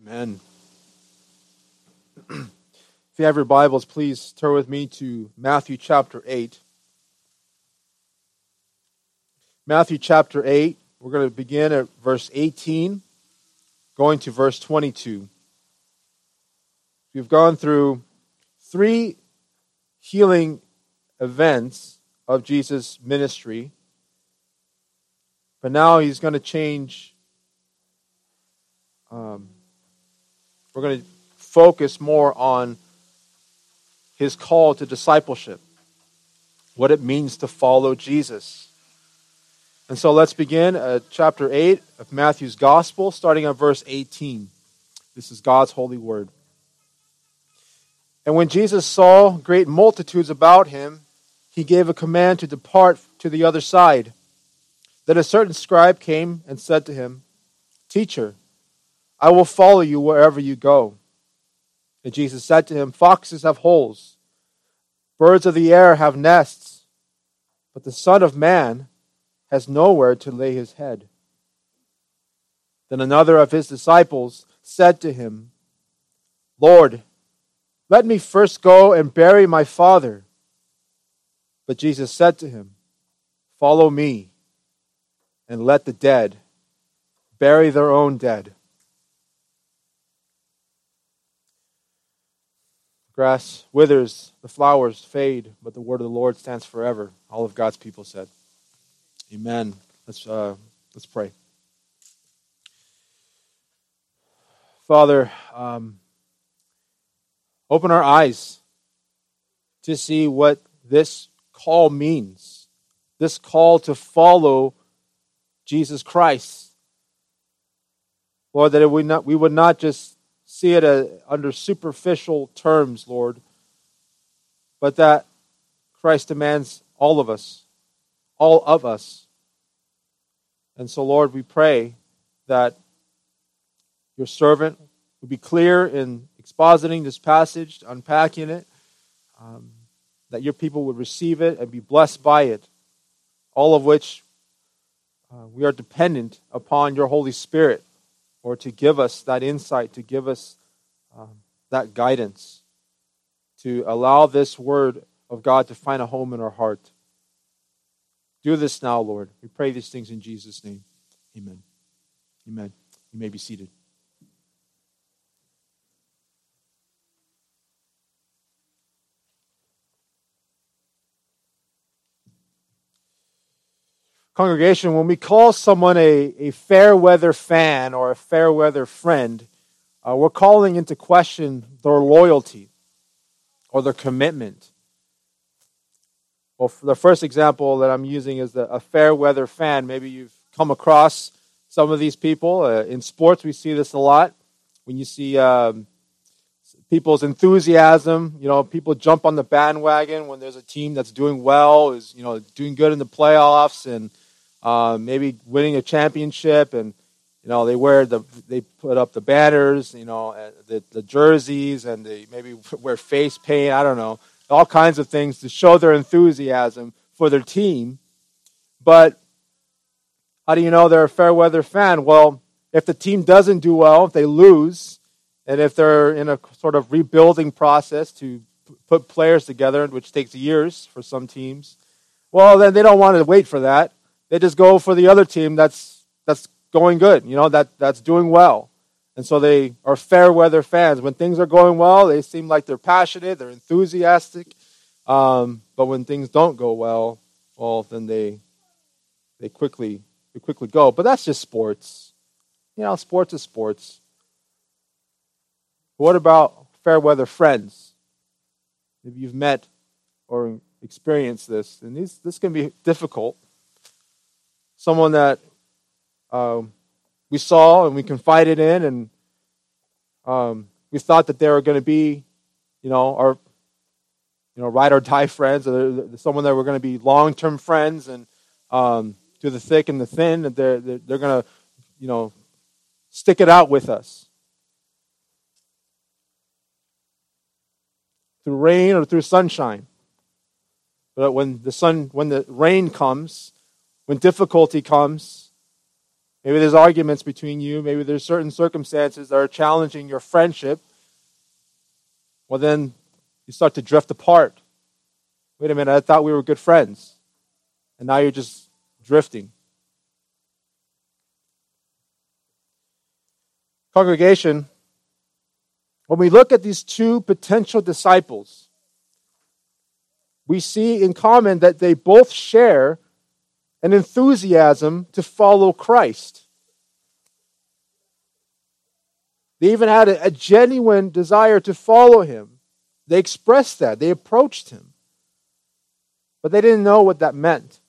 Amen. If you have your Bibles, please turn with me to Matthew chapter 8. Matthew chapter 8, we're going to begin at verse 18, going to verse 22. We've gone through 3 healing events of Jesus' ministry, but now he's going to change. We're going to focus more on his call to discipleship, what it means to follow Jesus. And so let's begin at chapter 8 of Matthew's Gospel, starting at verse 18. This is God's holy word. And when Jesus saw great multitudes about him, he gave a command to depart to the other side. Then a certain scribe came and said to him, "Teacher, I will follow you wherever you go." And Jesus said to him, "Foxes have holes, birds of the air have nests, but the Son of Man has nowhere to lay his head." Then another of his disciples said to him, "Lord, let me first go and bury my father." But Jesus said to him, "Follow me, and let the dead bury their own dead." Grass withers, the flowers fade, but the word of the Lord stands forever. All of God's people said, Amen. Let's pray. Father, open our eyes to see what this call means. This call to follow Jesus Christ. Lord, that we would not just see it under superficial terms, Lord, but that Christ demands all of us. And so, Lord, we pray that your servant would be clear in expositing this passage, unpacking it, that your people would receive it and be blessed by it, all of which we are dependent upon your Holy Spirit, or to give us that insight, to give us that guidance, to allow this word of God to find a home in our heart. Do this now, Lord. We pray these things in Jesus' name. Amen. Amen. You may be seated. Congregation, when we call someone a fair weather fan or a fair weather friend, we're calling into question their loyalty or their commitment. Well, the first example that I'm using is a fair weather fan. Maybe you've come across some of these people. In sports, we see this a lot. When you see people's enthusiasm, people jump on the bandwagon when there's a team that's doing well, is doing good in the playoffs, and maybe winning a championship, and they put up the banners, the jerseys, and they maybe wear face paint. I don't know, all kinds of things to show their enthusiasm for their team. But how do you know they're a fair weather fan? Well, if the team doesn't do well, if they lose, and if they're in a sort of rebuilding process to put players together, which takes years for some teams, well, then they don't want to wait for that. They just go for the other team that's going good, that's doing well. And so they are fair weather fans. When things are going well, they seem like they're passionate, they're enthusiastic. But when things don't go well, then they quickly go. But that's just sports. Sports is sports. But what about fair weather friends? Maybe you've met or experienced this, and this can be difficult. Someone that we saw and we confided in, and we thought that they were going to be, our ride or die friends, or someone that were going to be long-term friends, and through the thick and the thin, and they're going to, stick it out with us through rain or through sunshine. But when the rain comes, when difficulty comes, Maybe there's arguments between you. Maybe there's certain circumstances that are challenging your friendship. Well, then you start to drift apart. Wait a minute, I thought we were good friends. And now you're just drifting. Congregation, when we look at these two potential disciples, we see in common that they both share an enthusiasm to follow Christ. They even had a genuine desire to follow him. They expressed that. They approached him. But they didn't know what that meant.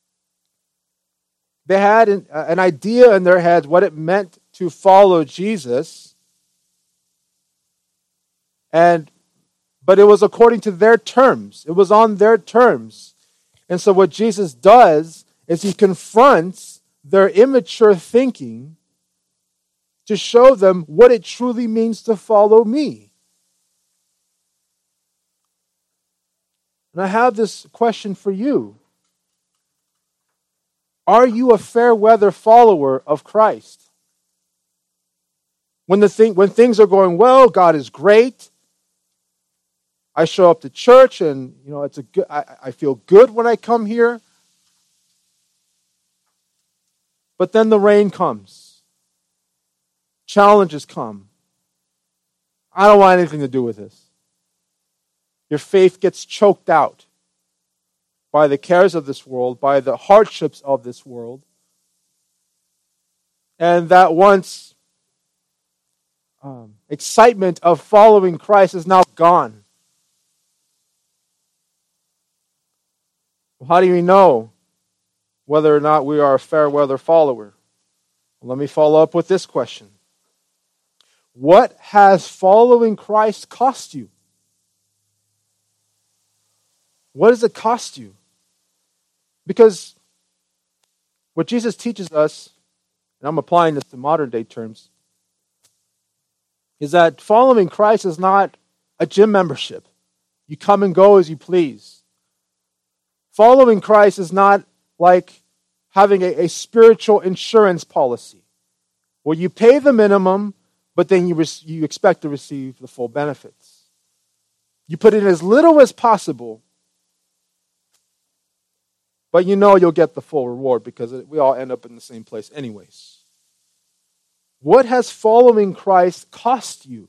They had an idea in their heads what it meant to follow Jesus. But it was according to their terms. It was on their terms. And so what Jesus does is he confronts their immature thinking to show them what it truly means to follow me. And I have this question for you. Are you a fair weather follower of Christ? When things are going well, God is great. I show up to church and I feel good when I come here. But then the rain comes. Challenges come. I don't want anything to do with this. Your faith gets choked out by the cares of this world, by the hardships of this world. And that once excitement of following Christ is now gone. Well, how do we know whether or not we are a fair weather follower? Well, let me follow up with this question. What has following Christ cost you? What does it cost you? Because what Jesus teaches us, and I'm applying this to modern day terms, is that following Christ is not a gym membership. You come and go as you please. Following Christ is not like having a spiritual insurance policy where you pay the minimum, but then you expect to receive the full benefits. You put in as little as possible, but you know you'll get the full reward because we all end up in the same place anyways. What has following Christ cost you?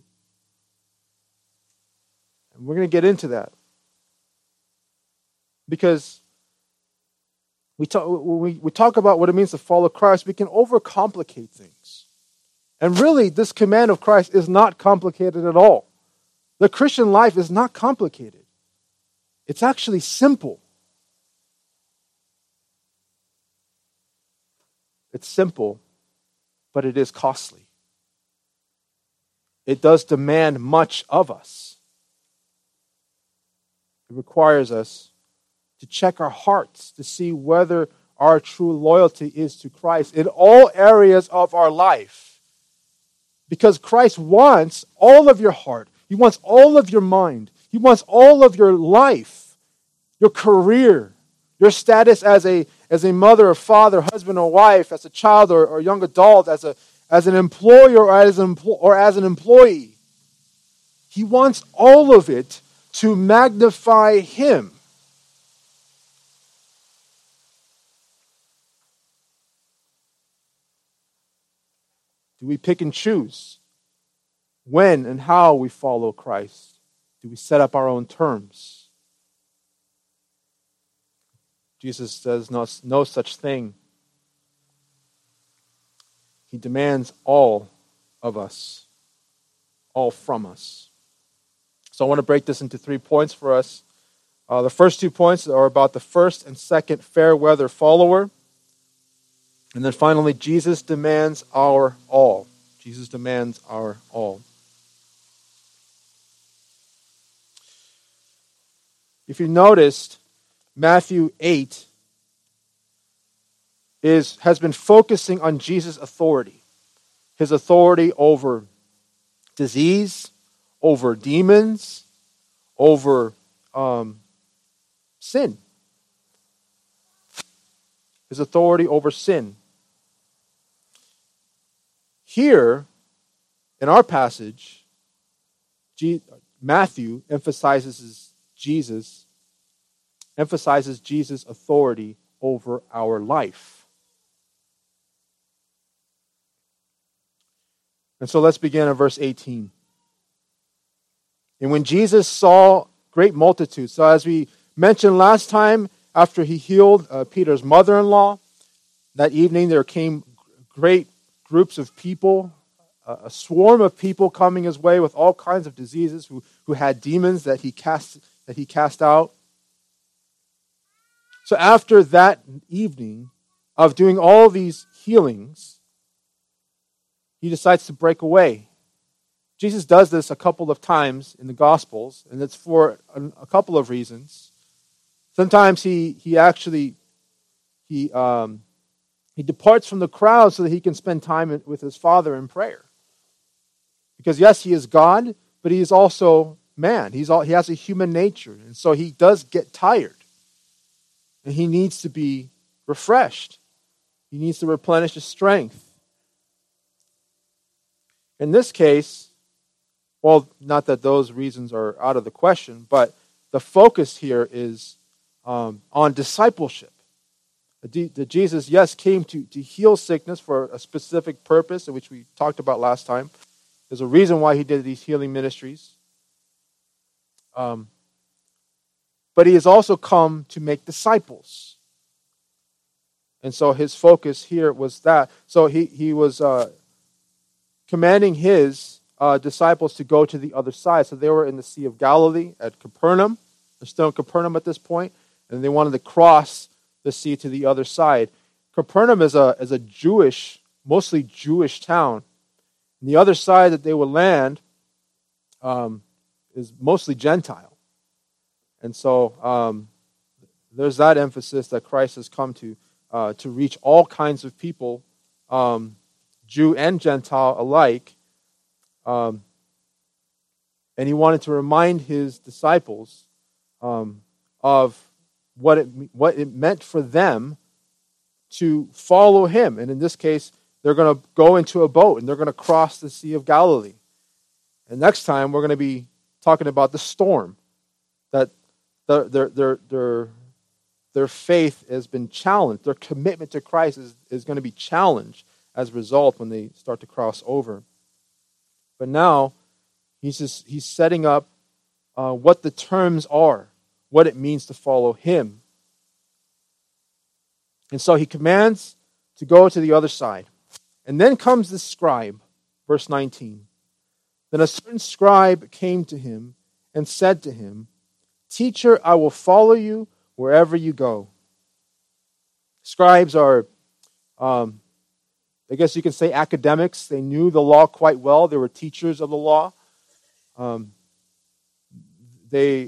And we're going to get into that. Because when we talk about what it means to follow Christ, we can overcomplicate things. And really, this command of Christ is not complicated at all. The Christian life is not complicated. It's actually simple. It's simple, but it is costly. It does demand much of us. It requires us to check our hearts to see whether our true loyalty is to Christ in all areas of our life. Because Christ wants all of your heart. He wants all of your mind. He wants all of your life, your career, your status as a mother or father, husband or wife, as a child or young adult, as an employer or as an employee. He wants all of it to magnify Him. Do we pick and choose when and how we follow Christ? Do we set up our own terms? Jesus says no such thing. He demands all of us, all from us. So I want to break this into 3 points for us. The first 2 points are about the first and second fair weather follower. And then finally, Jesus demands our all. Jesus demands our all. If you noticed, Matthew 8 has been focusing on Jesus' authority. His authority over disease, over demons, over sin. His authority over sin. Here, in our passage, Matthew emphasizes Jesus' authority over our life. And so let's begin at verse 18. And when Jesus saw great multitudes, so as we mentioned last time, after he healed Peter's mother-in-law, that evening there came great groups of people, a swarm of people coming his way with all kinds of diseases, who had demons that he cast out. So after that evening of doing all these healings, he decides to break away. Jesus does this a couple of times in the Gospels, and it's for a couple of reasons. Sometimes he departs from the crowd so that he can spend time with his Father in prayer. Because yes, he is God, but he is also man. He has a human nature, and so he does get tired. And he needs to be refreshed. He needs to replenish his strength. In this case, well, not that those reasons are out of the question, but the focus here is on discipleship. That Jesus, yes, came to heal sickness for a specific purpose, which we talked about last time. There's a reason why he did these healing ministries. But he has also come to make disciples. And so his focus here was that. So he was commanding his disciples to go to the other side. So they were in the Sea of Galilee at Capernaum. They're still in Capernaum at this point, and they wanted to cross the sea to the other side. Capernaum is a Jewish, mostly Jewish town. And the other side that they would land is mostly Gentile. And so there's that emphasis that Christ has come to reach all kinds of people, Jew and Gentile alike. And he wanted to remind his disciples of what it meant for them to follow him. And in this case, they're going to go into a boat and they're going to cross the Sea of Galilee. And next time, we're going to be talking about the storm, that their faith has been challenged. Their commitment to Christ is going to be challenged as a result when they start to cross over. But now, he's setting up what the terms are, what it means to follow him. And so he commands to go to the other side. And then comes the scribe, verse 19. Then a certain scribe came to him and said to him, "Teacher, I will follow you wherever you go." Scribes are, I guess you can say, academics. They knew the law quite well. They were teachers of the law. They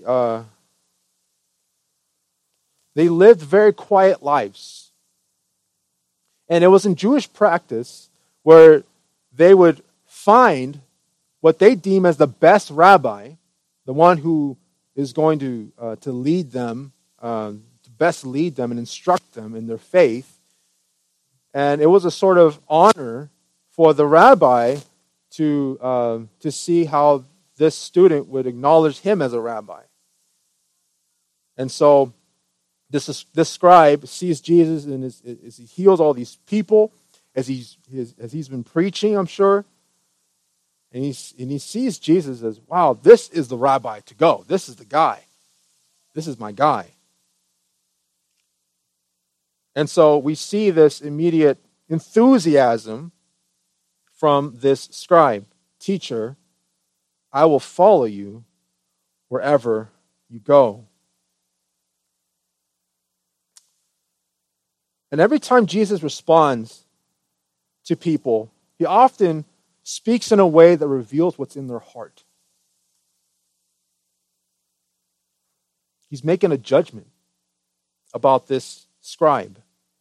lived very quiet lives. And it was in Jewish practice where they would find what they deem as the best rabbi, the one who is going to lead them, to best lead them and instruct them in their faith. And it was a sort of honor for the rabbi to see how this student would acknowledge him as a rabbi. And so this scribe sees Jesus and as he heals all these people, as he's been preaching, I'm sure. And he sees Jesus as, wow, this is the rabbi to go. This is the guy. This is my guy. And so we see this immediate enthusiasm from this scribe. "Teacher, I will follow you wherever you go." And every time Jesus responds to people, he often speaks in a way that reveals what's in their heart. He's making a judgment about this scribe.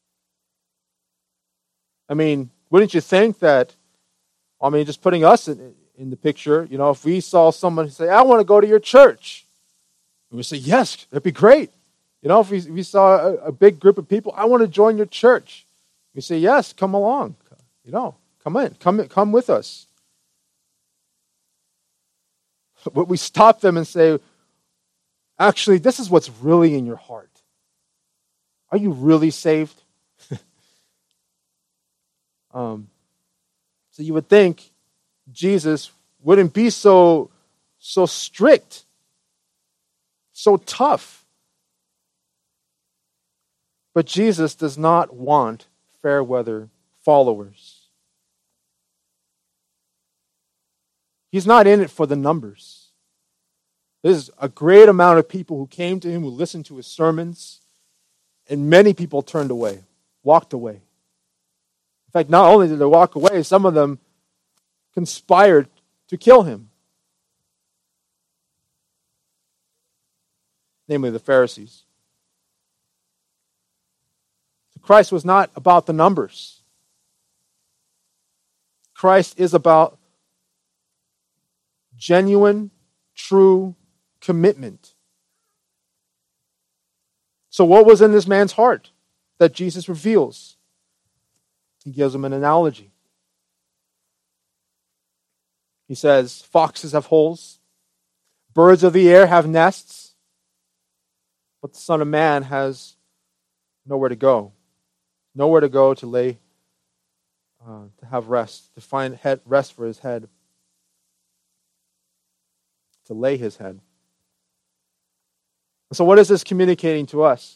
I mean, wouldn't you think that, just putting us in the picture, if we saw someone say, "I want to go to your church," and we say, "Yes, that'd be great." If we saw a big group of people, "I want to join your church," we say, "Yes, come along." Come in. Come with us. But we stop them and say, actually, this is what's really in your heart. Are you really saved? So you would think Jesus wouldn't be so strict, so tough. But Jesus does not want fair weather followers. He's not in it for the numbers. There's a great amount of people who came to him, who listened to his sermons, and many people turned away, walked away. In fact, not only did they walk away, some of them conspired to kill him. Namely the Pharisees. Christ was not about the numbers. Christ is about genuine, true commitment. So what was in this man's heart that Jesus reveals? He gives him an analogy. He says, foxes have holes, birds of the air have nests, but the Son of Man has nowhere to go. Nowhere to go to lay, to have rest, to find rest for his head, to lay his head. So what is this communicating to us?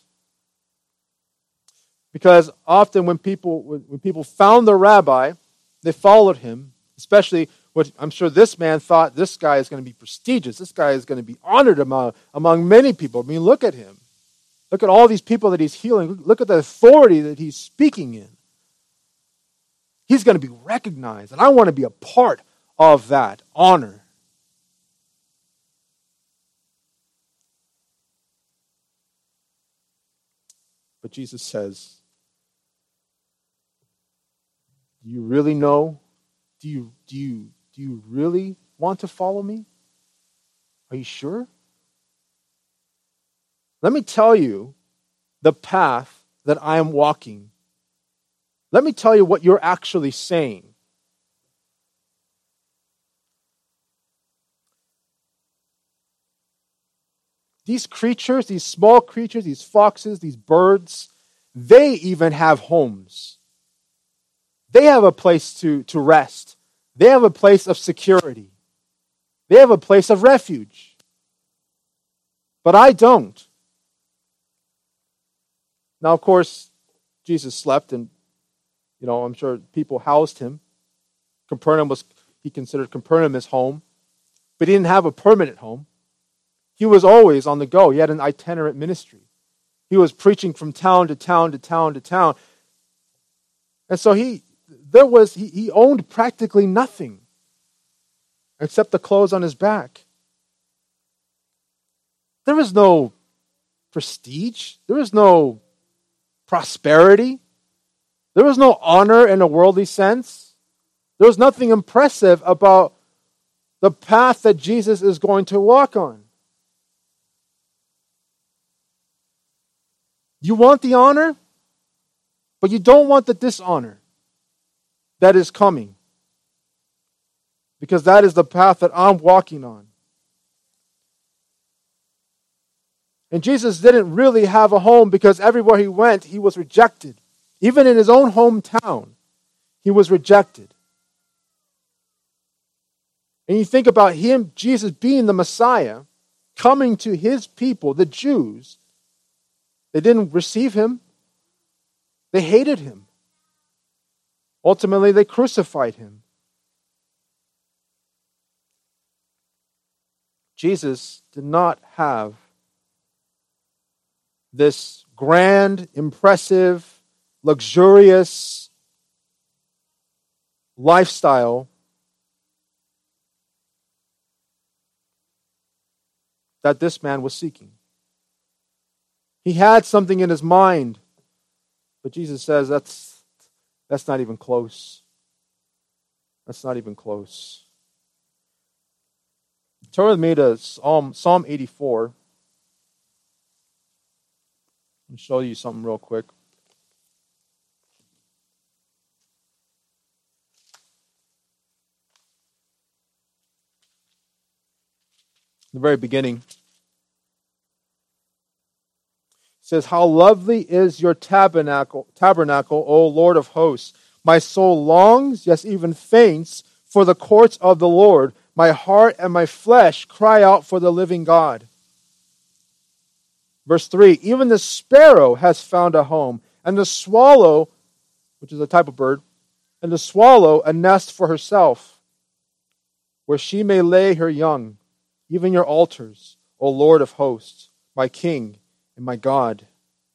Because often when people found the rabbi, they followed him, especially what I'm sure this man thought, this guy is going to be prestigious. This guy is going to be honored among many people. I mean, look at him. Look at all these people that he's healing. Look at the authority that he's speaking in. He's going to be recognized, and I want to be a part of that honor. But Jesus says, do you really know? Do you really want to follow me? Are you sure? Let me tell you the path that I am walking. Let me tell you what you're actually saying. These creatures, these small creatures, these foxes, these birds, they even have homes. They have a place to rest. They have a place of security. They have a place of refuge. But I don't. Now, of course, Jesus slept, and I'm sure people housed him. He considered Capernaum his home, but he didn't have a permanent home. He was always on the go. He had an itinerant ministry. He was preaching from town to town to town to town. And so he owned practically nothing except the clothes on his back. There was no prestige. There was no prosperity. There was no honor in a worldly sense. There was nothing impressive about the path that Jesus is going to walk on. You want the honor, but you don't want the dishonor that is coming. Because that is the path that I'm walking on. And Jesus didn't really have a home because everywhere he went, he was rejected. Even in his own hometown, he was rejected. And you think about him, Jesus being the Messiah, coming to his people, the Jews. They didn't receive him. They hated him. Ultimately, they crucified him. Jesus did not have this grand, impressive, luxurious lifestyle that this man was seeking. He had something in his mind, but Jesus says that's not even close. That's not even close. Turn with me to Psalm 84. I'll show you something real quick. the very beginning. It says, "How lovely is your tabernacle, O Lord of hosts. My soul longs, yes, even faints, for the courts of the Lord. My heart and my flesh cry out for the living God." Verse 3, "Even the sparrow has found a home, and the swallow," which is a type of bird, "and the swallow a nest for herself, where she may lay her young, even your altars, O Lord of hosts, my King and my God."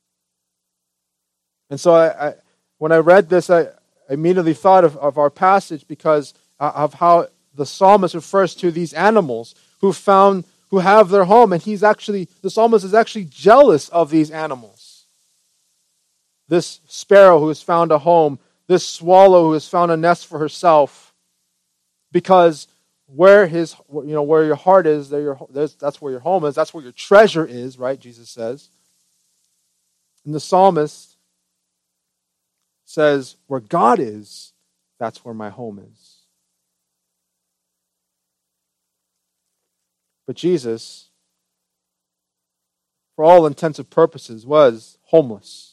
And so when I read this, I immediately thought of our passage because of how the psalmist refers to these animals who have their home, and the psalmist is actually jealous of these animals. This sparrow who has found a home, this swallow who has found a nest for herself, because where your heart is, that's where your home is. That's where your treasure is, right? Jesus says. And the psalmist says, "Where God is, that's where my home is." But Jesus, for all intents and purposes, was homeless.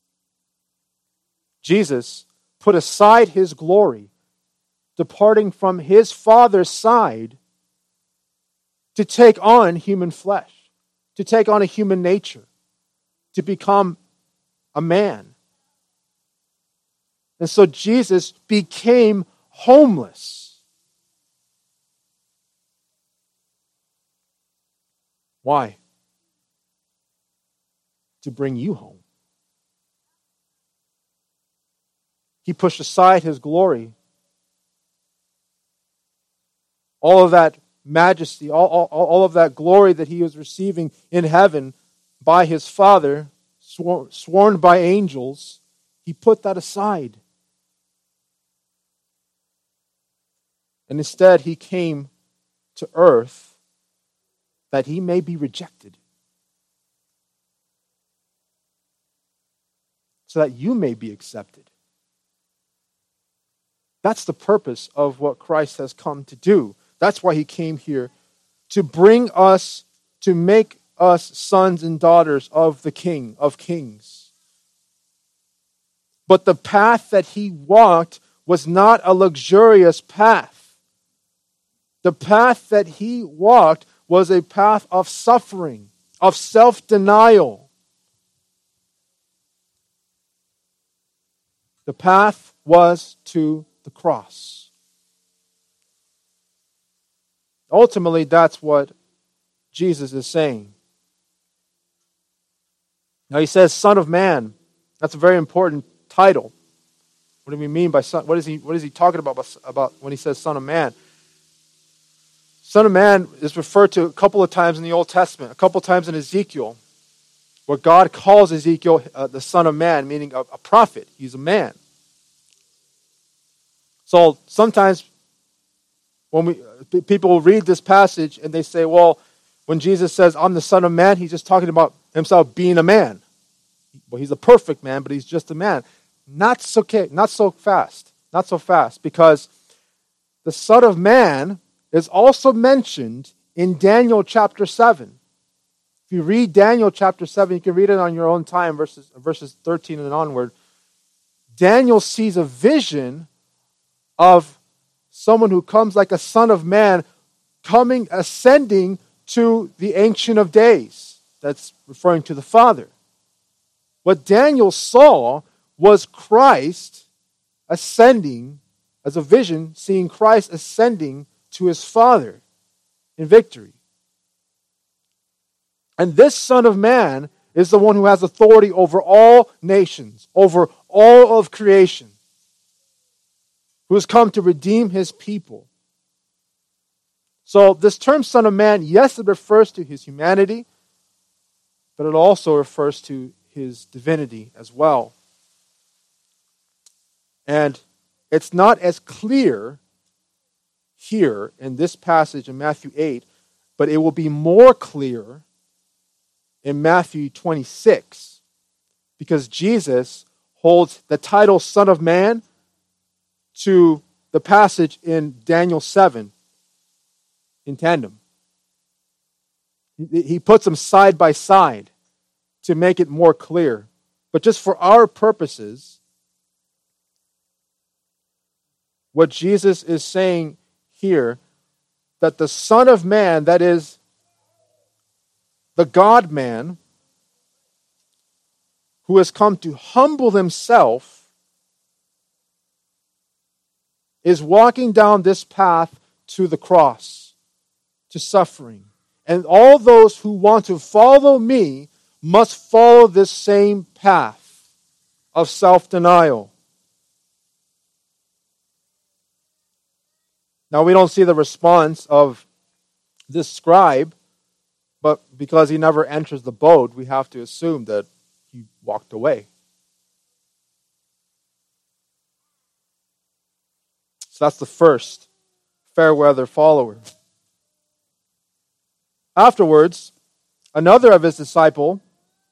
Jesus put aside his glory, departing from his Father's side to take on human flesh, to take on a human nature, to become a man. And so Jesus became homeless. Why? To bring you home. He pushed aside his glory. All of that majesty, all of that glory that he was receiving in heaven by his Father, sworn by angels, he put that aside. And instead, he came to earth that he may be rejected, so that you may be accepted. That's the purpose of what Christ has come to do. That's why he came here, to bring us, to make us sons and daughters of the King of Kings. But the path that he walked was not a luxurious path. The path that he walked was a path of suffering, of self-denial. The path was to the cross. Ultimately, that's what Jesus is saying. Now he says, "Son of Man." That's a very important title. What do we mean by son? What is he talking about when he says Son of Man? Son of Man is referred to a couple of times in the Old Testament, a couple of times in Ezekiel, where God calls Ezekiel the Son of Man, meaning a prophet. He's a man. So sometimes when people will read this passage and they say, well, when Jesus says, "I'm the Son of Man," he's just talking about himself being a man. Well, he's a perfect man, but he's just a man. Not so fast, because the Son of Man is also mentioned in Daniel chapter 7. If you read Daniel chapter 7, you can read it on your own time, verses 13 and onward. Daniel sees a vision of someone who comes like a son of man, ascending to the Ancient of Days. That's referring to the Father. What Daniel saw was Christ ascending, as a vision, seeing Christ ascending to his Father in victory. And this Son of Man is the one who has authority over all nations, over all of creation, who has come to redeem his people. So this term Son of Man, yes, it refers to his humanity, but it also refers to his divinity as well. And it's not as clear here in this passage in Matthew 8, but it will be more clear in Matthew 26, because Jesus holds the title Son of Man to the passage in Daniel 7 in tandem. He puts them side by side to make it more clear. But just for our purposes, what Jesus is saying here, that the Son of Man, that is the God-man, who has come to humble himself, is walking down this path to the cross, to suffering. And all those who want to follow me must follow this same path of self-denial. Now, we don't see the response of this scribe, but because he never enters the boat, we have to assume that he walked away. So that's the first fair weather follower. Afterwards, another of his disciples,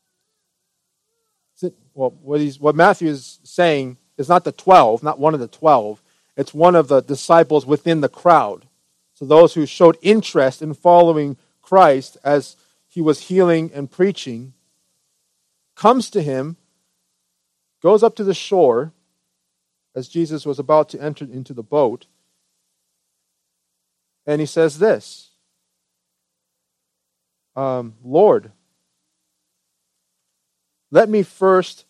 well, what Matthew is saying is not the 12, not one of the 12. It's one of the disciples within the crowd. So those who showed interest in following Christ as he was healing and preaching, comes to him, goes up to the shore as Jesus was about to enter into the boat, and he says this, Lord, let me first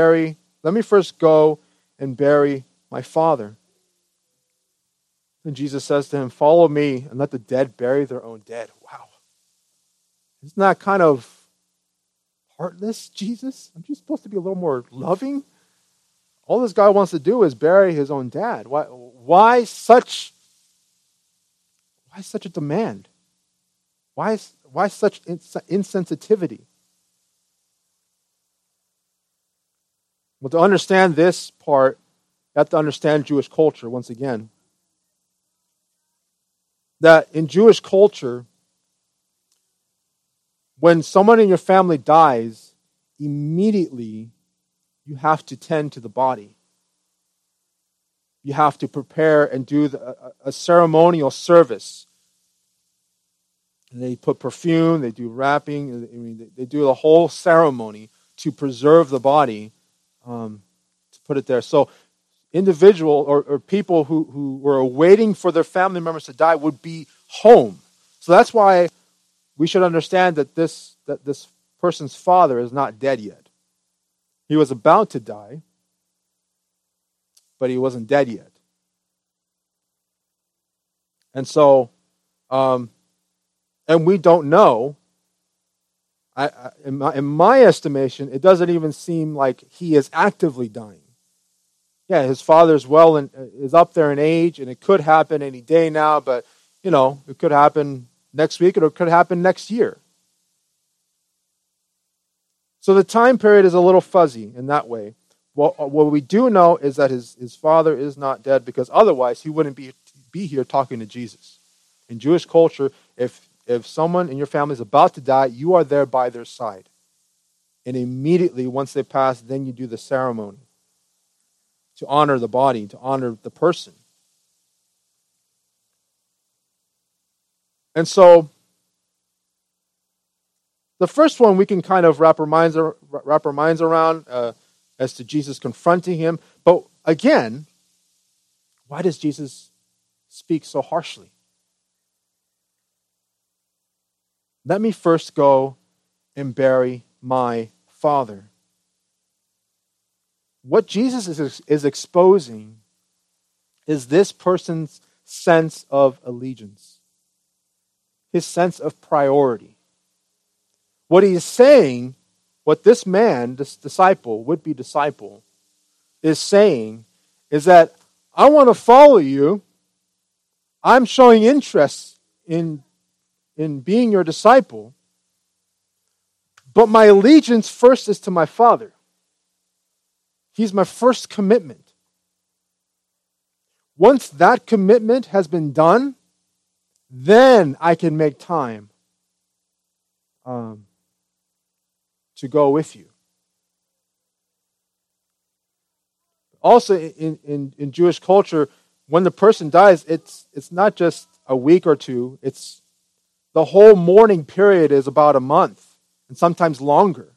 go and bury my father. And Jesus says to him, follow me and let the dead bury their own dead. Wow. Isn't that kind of heartless, Jesus? Aren't you supposed to be a little more loving? All this guy wants to do is bury his own dad. Why such a demand? Why such insensitivity? Well, to understand this part, you have to understand Jewish culture once again. That in Jewish culture, when someone in your family dies, immediately you have to tend to the body. You have to prepare and do a ceremonial service. And they put perfume, they do wrapping, they do the whole ceremony to preserve the body, to put it there. So individual or people who were waiting for their family members to die would be home. So that's why we should understand that this person's father is not dead yet. He was about to die, but he wasn't dead yet. And so, and we don't know. In my estimation, it doesn't even seem like he is actively dying. Yeah, his father's well and is up there in age, and it could happen any day now, but, it could happen next week, or it could happen next year. So the time period is a little fuzzy in that way. What we do know is that his father is not dead, because otherwise he wouldn't be here talking to Jesus. In Jewish culture, if someone in your family is about to die, you are there by their side. And immediately, once they pass, then you do the ceremony to honor the body, to honor the person. And so, the first one we can kind of wrap our minds around as to Jesus confronting him. But again, why does Jesus speak so harshly? Let me first go and bury my father. What Jesus is exposing is this person's sense of allegiance, his sense of priority. What he is saying, what this man, this disciple, would-be disciple, is saying is that I want to follow you. I'm showing interest in being your disciple, but my allegiance first is to my Father. He's my first commitment. Once that commitment has been done, then I can make time to go with you. Also, in Jewish culture, when the person dies, it's not just a week or two. It's the whole mourning period is about a month, and sometimes longer.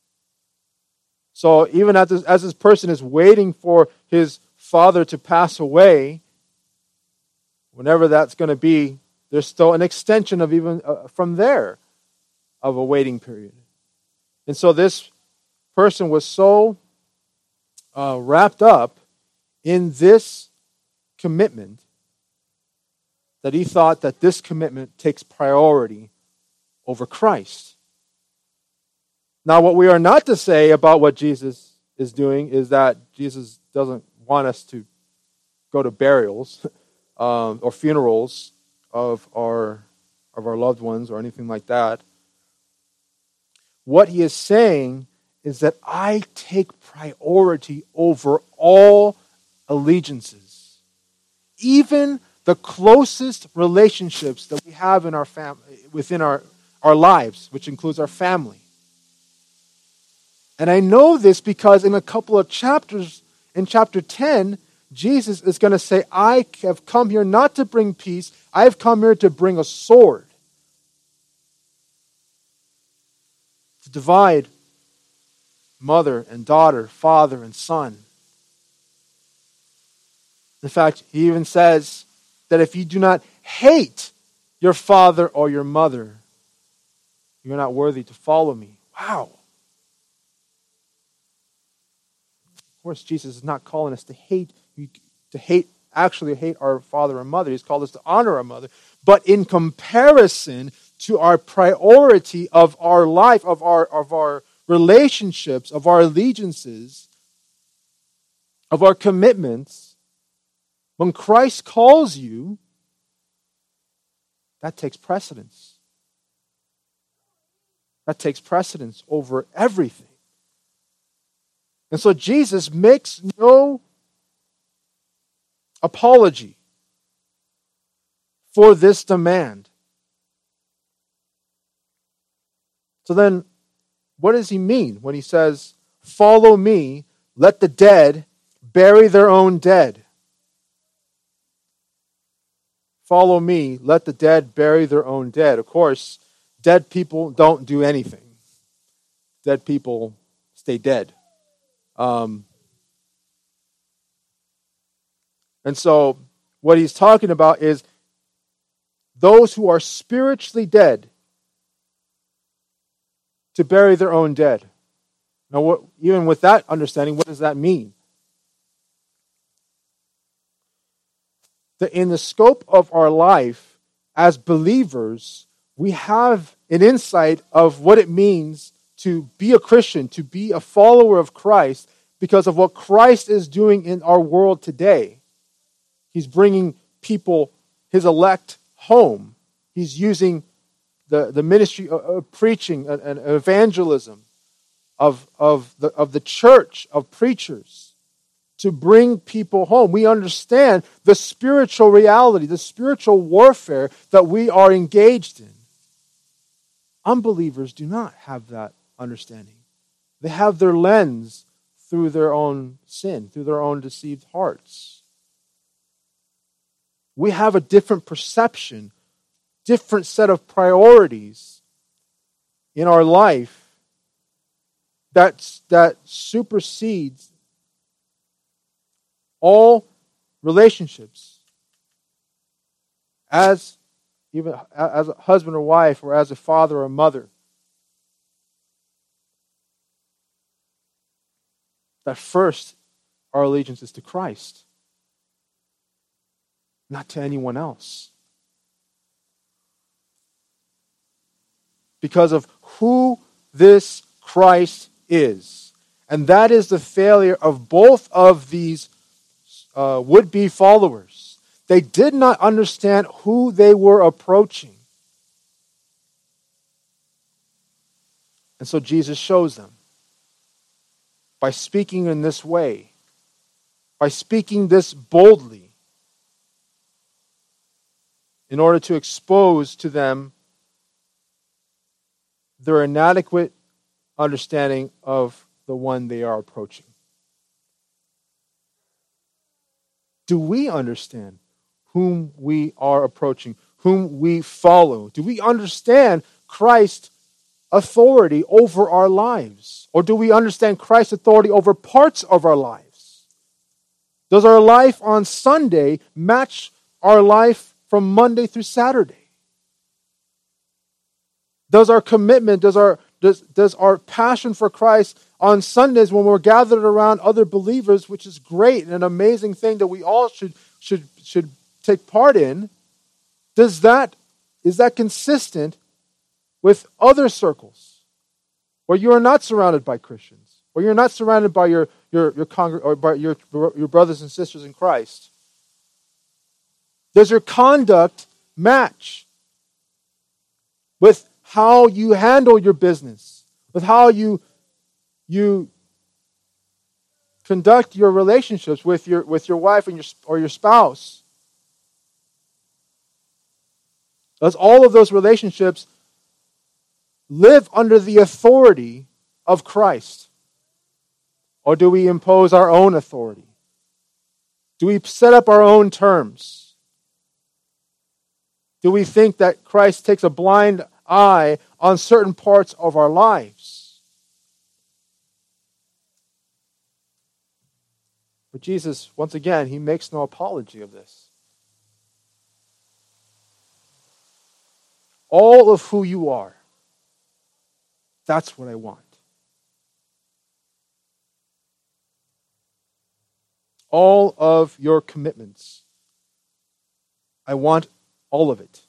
So even as this person is waiting for his father to pass away, whenever that's going to be, there's still an extension of even from there of a waiting period. And so this person was so wrapped up in this commitment that he thought that this commitment takes priority over Christ. Now, what we are not to say about what Jesus is doing is that Jesus doesn't want us to go to burials or funerals of our loved ones or anything like that. What he is saying is that I take priority over all allegiances, even the closest relationships that we have in our within our lives, which includes our family. And I know this because in a couple of chapters, in chapter 10, Jesus is going to say, I have come here not to bring peace, I have come here to bring a sword. To divide mother and daughter, father and son. In fact, he even says that if you do not hate your father or your mother, you're not worthy to follow me. Wow. Of course, Jesus is not calling us to hate our father or mother. He's called us to honor our mother. But in comparison to our priority of our life, of our relationships, of our allegiances, of our commitments, when Christ calls you, that takes precedence. That takes precedence over everything. And so Jesus makes no apology for this demand. So then, what does he mean when he says, follow me, let the dead bury their own dead? Follow me, let the dead bury their own dead. Of course, dead people don't do anything. Dead people stay dead. And so, what he's talking about is those who are spiritually dead to bury their own dead. Now, even with that understanding, what does that mean? That in the scope of our life as believers, we have an insight of what it means to be a Christian, to be a follower of Christ, because of what Christ is doing in our world today. He's bringing people, his elect, home. He's using the ministry of preaching and evangelism of the church, of preachers, to bring people home. We understand the spiritual reality, the spiritual warfare that we are engaged in. Unbelievers do not have that understanding. They have their lens through their own sin, through their own deceived hearts. We have a different perception, different set of priorities in our life that supersedes all relationships as a husband or wife, or as a father or mother. That first, our allegiance is to Christ, not to anyone else. Because of who this Christ is. And that is the failure of both of these would-be followers. They did not understand who they were approaching. And so Jesus shows them by speaking in this way, by speaking this boldly, in order to expose to them their inadequate understanding of the one they are approaching. Do we understand whom we are approaching, whom we follow? Do we understand Christ's authority over our lives? Or do we understand Christ's authority over parts of our lives? Does our life on Sunday match our life from Monday through Saturday? Does our commitment, does our passion for Christ on Sundays when we're gathered around other believers, which is great and an amazing thing that we all should take part in, is that consistent with other circles where you are not surrounded by Christians, where you're not surrounded by your or by your brothers and sisters in Christ? Does your conduct match with how you handle your business, with how you conduct your relationships with your wife and your spouse? Does all of those relationships live under the authority of Christ? Or do we impose our own authority? Do we set up our own terms? Do we think that Christ takes a blind eye on certain parts of our lives? But Jesus, once again, he makes no apology of this. All of who you are, that's what I want. All of your commitments, I want all of it.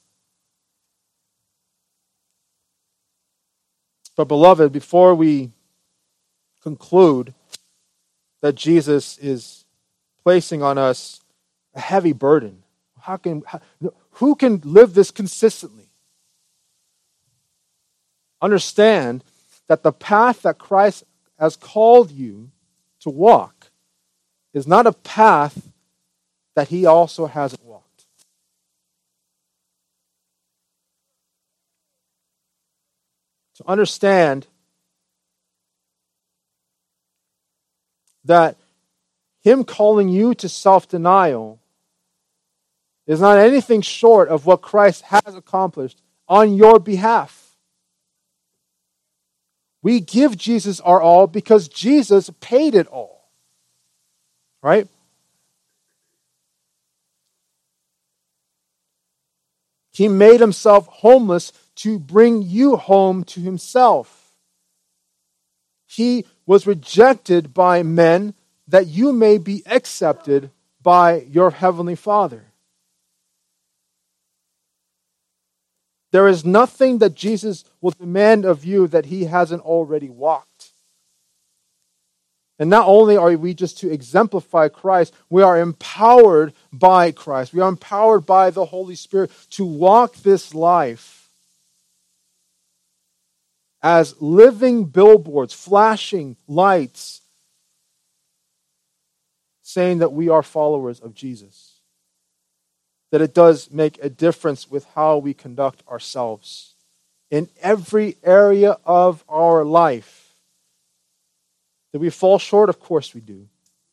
But beloved, before we conclude that Jesus is placing on us a heavy burden, who can live this consistently? Understand that the path that Christ has called you to walk is not a path that he also hasn't walked. To understand that him calling you to self-denial is not anything short of what Christ has accomplished on your behalf. We give Jesus our all because Jesus paid it all. Right? He made himself homeless to bring you home to himself. He was rejected by men that you may be accepted by your heavenly Father. There is nothing that Jesus will demand of you that he hasn't already walked. And not only are we just to exemplify Christ, we are empowered by Christ. We are empowered by the Holy Spirit to walk this life as living billboards, flashing lights, saying that we are followers of Jesus. That it does make a difference with how we conduct ourselves in every area of our life. That we fall short, of course we do.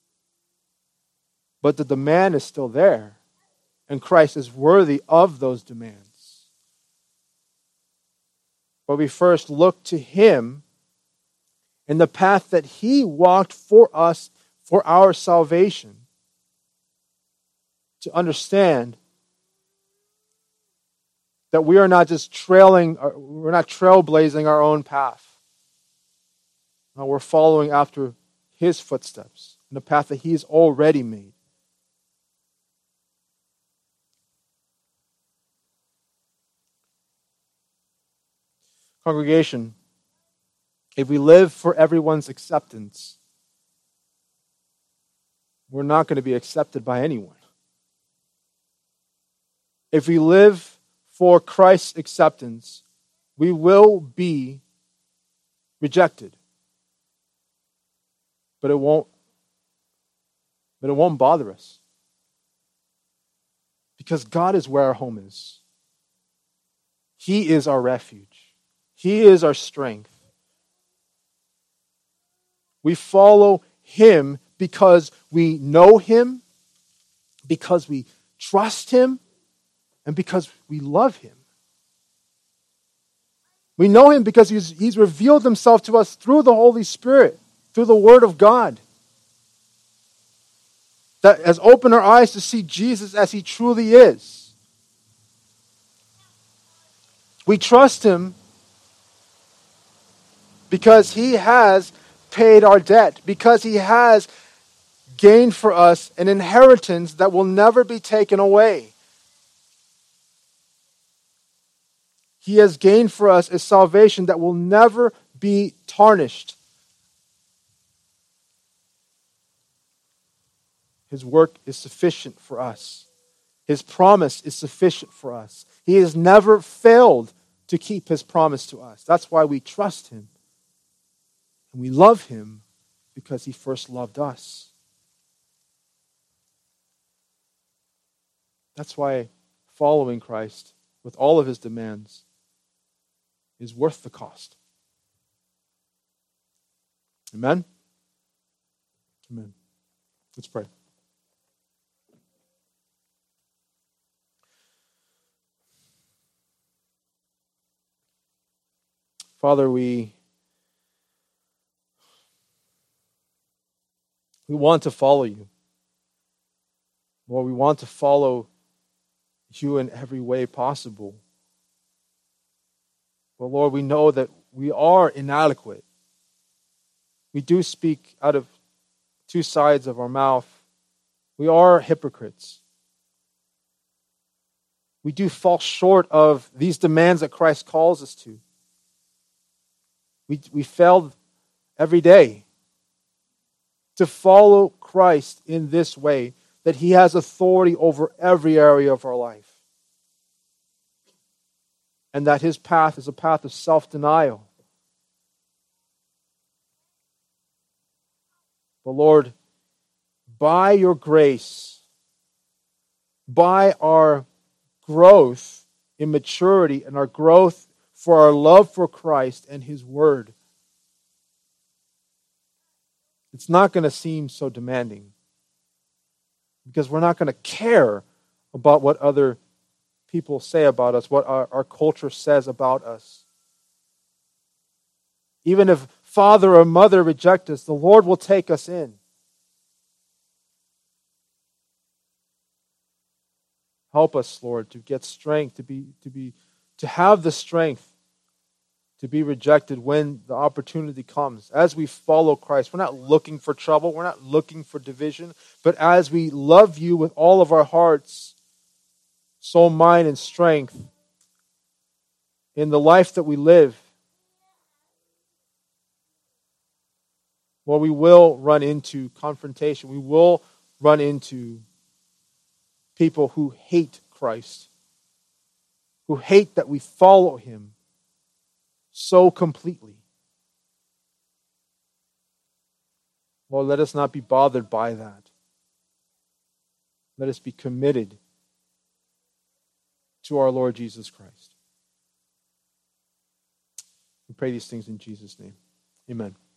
But the demand is still there, and Christ is worthy of those demands. But we first look to him in the path that he walked for us, for our salvation, to understand that we are not just we're not trailblazing our own path. No, we're following after his footsteps, in the path that he's already made. Congregation, if we live for everyone's acceptance, we're not going to be accepted by anyone. If we live for Christ's acceptance, we will be rejected. But it won't bother us. Because God is where our home is. He is our refuge. He is our strength. We follow him because we know him, because we trust him, and because we love him. We know him because he's revealed himself to us through the Holy Spirit, through the Word of God. That has opened our eyes to see Jesus as he truly is. We trust him because he has paid our debt, because he has gained for us an inheritance that will never be taken away. He has gained for us a salvation that will never be tarnished. His work is sufficient for us. His promise is sufficient for us. He has never failed to keep his promise to us. That's why we trust him. And we love him because he first loved us. That's why following Christ with all of his demands is worth the cost. Amen? Amen. Let's pray. Father, we want to follow you. Lord, we want to follow you in every way possible. But Lord, we know that we are inadequate. We do speak out of two sides of our mouth. We are hypocrites. We do fall short of these demands that Christ calls us to. We failed every day to follow Christ in this way, that he has authority over every area of our life. And that his path is a path of self-denial. But Lord, by your grace, by our growth in maturity and our growth for our love for Christ and his word, it's not going to seem so demanding. Because we're not going to care about what other people say about us, what our culture says about us. Even if father or mother reject us, the Lord will take us in. Help us, Lord, to get strength, to have the strength to be rejected when the opportunity comes. As we follow Christ, we're not looking for trouble, we're not looking for division, but as we love you with all of our hearts, soul, mind, and strength, in the life that we live, Lord, we will run into confrontation. We will run into people who hate Christ, who hate that we follow him so completely. Lord, let us not be bothered by that. Let us be committed to our Lord Jesus Christ. We pray these things in Jesus' name. Amen.